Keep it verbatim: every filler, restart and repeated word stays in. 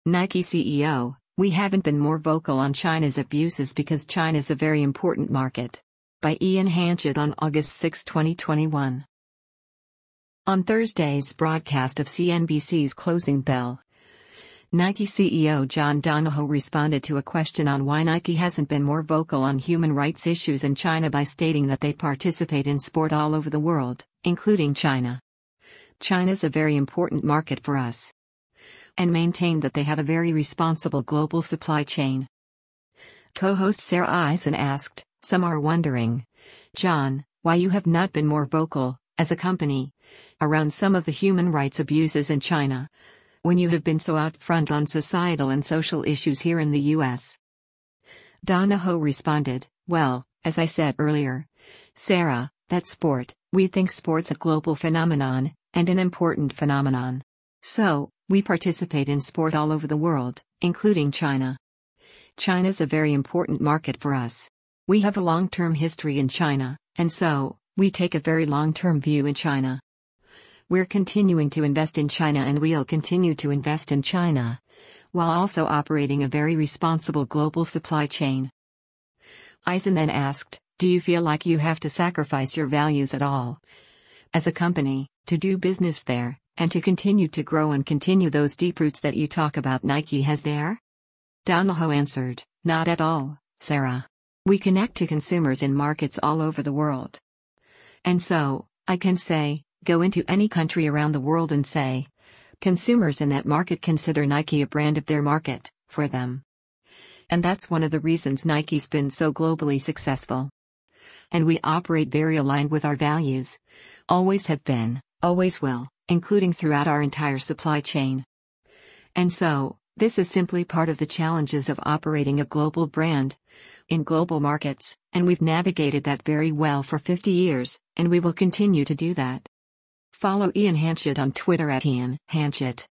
Nike C E O, we haven't been more vocal on China's abuses because China's a very important market. By Ian Hanchett on August sixth, twenty twenty-one. On Thursday's broadcast of C N B C's Closing Bell, Nike C E O John Donahoe responded to a question on why Nike hasn't been more vocal on human rights issues in China by stating that they participate in sport all over the world, including China. China's a very important market for us. And maintained that they have a very responsible global supply chain. Co-host Sarah Eisen asked, "Some are wondering, John, why you have not been more vocal, as a company, around some of the human rights abuses in China, when you have been so out front on societal and social issues here in the U S" Donahoe responded, "Well, as I said earlier, Sarah, that sport, we think sport's a global phenomenon, and an important phenomenon. So, we participate in sport all over the world, including China. China's a very important market for us. We have a long-term history in China, and so, we take a very long-term view in China. We're continuing to invest in China and we'll continue to invest in China, while also operating a very responsible global supply chain." Eisen then asked, "Do you feel like you have to sacrifice your values at all, as a company, to do business there, and to continue to grow and continue those deep roots that you talk about Nike has there?" Donahoe answered, "Not at all, Sarah. We connect to consumers in markets all over the world. And so, I can say, go into any country around the world and say, consumers in that market consider Nike a brand of their market, for them. And that's one of the reasons Nike's been so globally successful. And we operate very aligned with our values. Always have been, always will, including throughout our entire supply chain. And so, this is simply part of the challenges of operating a global brand, in global markets, and we've navigated that very well for fifty years, and we will continue to do that." Follow Ian Hanchett on Twitter at Ian Hanchett.